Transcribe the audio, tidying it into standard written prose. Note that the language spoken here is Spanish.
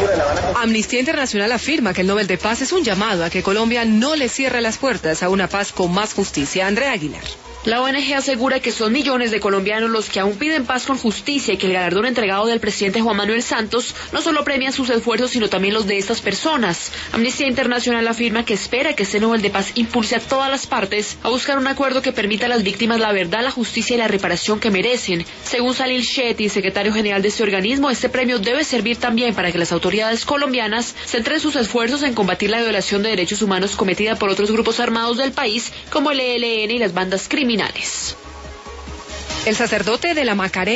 Amnistía Internacional afirma que el Nobel de Paz es un llamado a que Colombia no le cierre las puertas a una paz con más justicia. Andrea Aguilar. La ONG asegura que son millones de colombianos los que aún piden paz con justicia y que el galardón entregado del presidente Juan Manuel Santos no solo premia sus esfuerzos, sino también los de estas personas. Amnistía Internacional afirma que espera que este Nobel de Paz impulse a todas las partes a buscar un acuerdo que permita a las víctimas la verdad, la justicia y la reparación que merecen. Según Salil Shetty, secretario general de este organismo, este premio debe servir también para que las autoridades colombianas centren sus esfuerzos en combatir la violación de derechos humanos cometida por otros grupos armados del país, como el ELN y las bandas criminales. El sacerdote de la Macarena